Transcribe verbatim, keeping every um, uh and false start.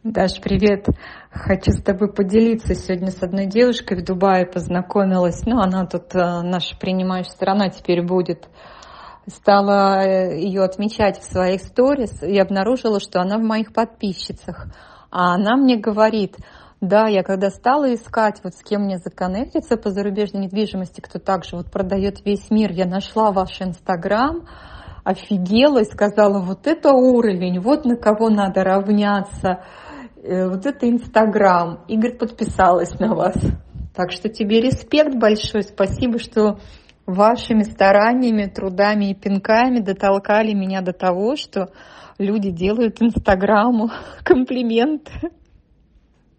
Даш, привет! Хочу с тобой поделиться. Сегодня с одной девушкой в Дубае познакомилась. Ну, она тут э, наша принимающая страна теперь будет. Стала э, ее отмечать в своих сторис и обнаружила, что она в моих подписчицах. А она мне говорит: да, я когда стала искать, вот с кем мне законнектиться по зарубежной недвижимости, кто также вот продает весь мир, я нашла ваш Инстаграм, офигела и сказала: вот это уровень, вот на кого надо равняться. Вот это Инстаграм. И, говорит, подписалась на вас. Так что тебе респект большой. Спасибо, что вашими стараниями, трудами и пинками дотолкали меня до того, что люди делают Инстаграму комплименты.